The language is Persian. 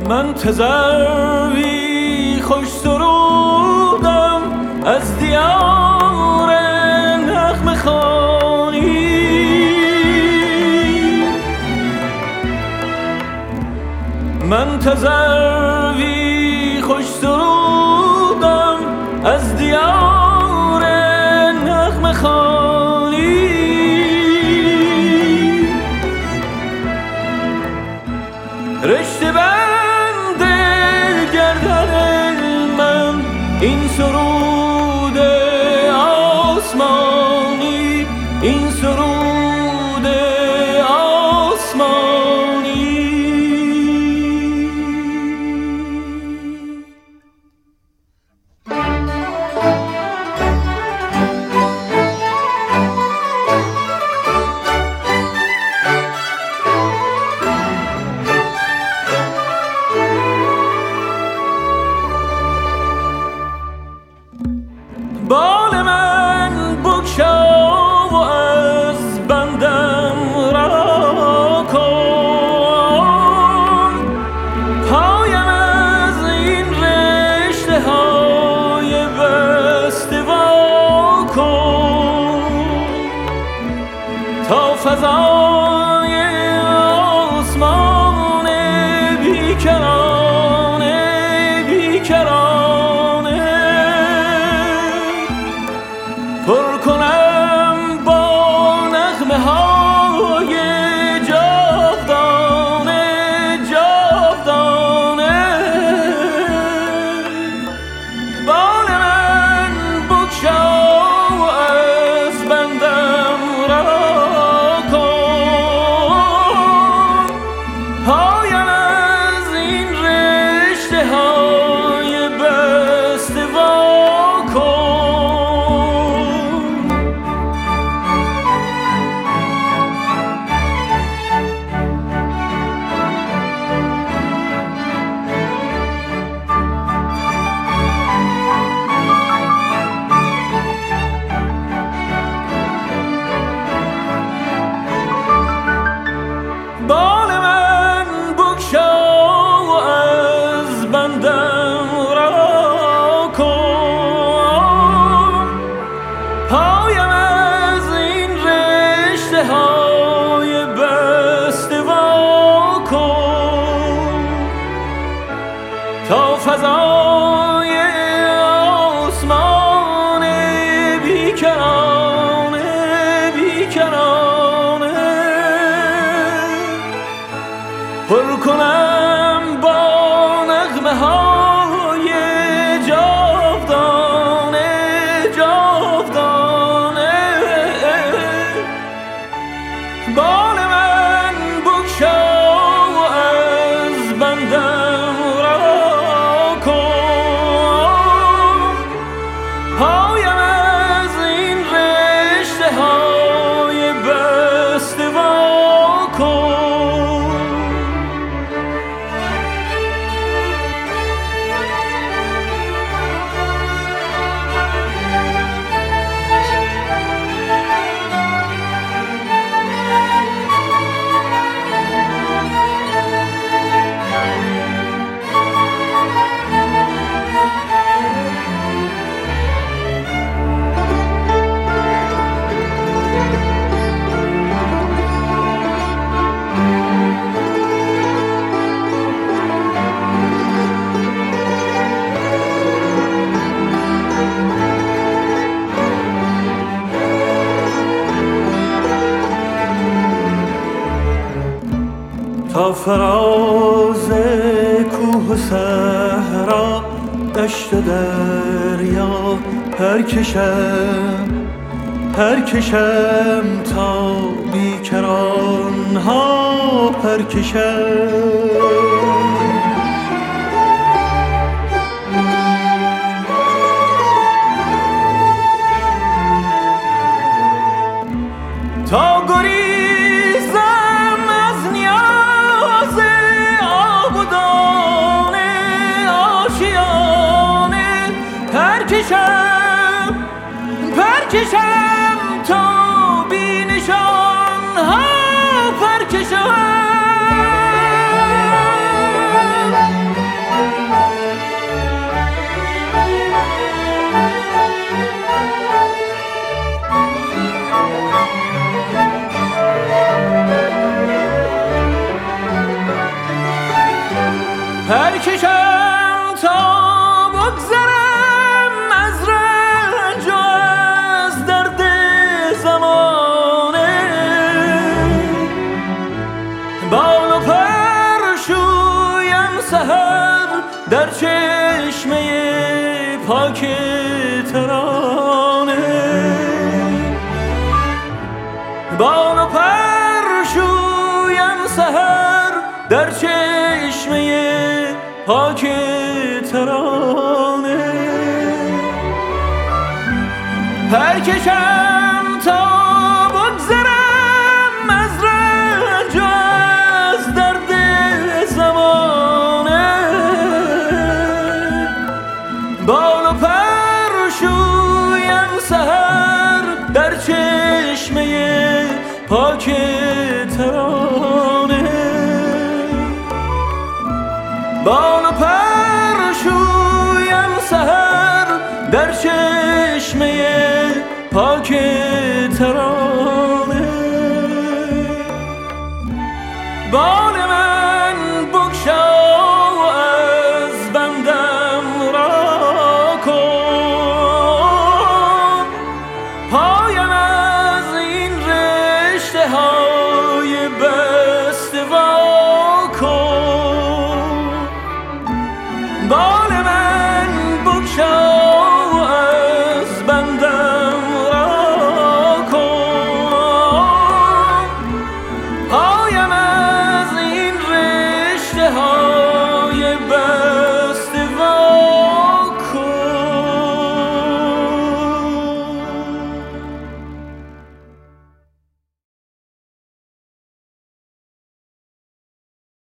من تذروی خوش سرودم از دیار نغمه خوانی. من تذروی خوش سرودم از دیار نغمه خوانی. رشته بند گردن من این سرود آسمانی، این سرود آسمانی. بال من بگشا و از بندم را کن، پایم از این رشته های بسته وا کن، تا فضای آسمان بیکرانه بیکرانه پر کنم با نغمه های جاودانه جاودانه. بال من بگشا و از بندم را کن، پایم از این رشته های بسته وا کن. بال من بگشا و از بندم را کن، پایم از این رشته های بسته وا کن، تا فضای آسمان بیکرانه بیکرانه پر کنم با نغمه های جاودانه جاودانه. بال من بگشا و از بندم را کن، پایم از این رشته های بسته وا کن. تا فراز کوه و صحرا دشت و دریا پرکشم تا بیکران ها پرکشم. تا گریزم از نیاز آب و دانه آشیانه پرکشم تا بی نشان ها پرکشم. بکشم تا بگذرم از رنج و از درد زمانه، بال و پر شویم سحر در چشمه پاک ترانه، بال و پر شویم سحر در چشمه پاک ترانه، پر کشم تا بگذرم از رنج و از درد زمانه، بال و پر شویم سحر در چشمه پاک ترانه، بال و پر شویم سحر در چشمه پاک ترانه.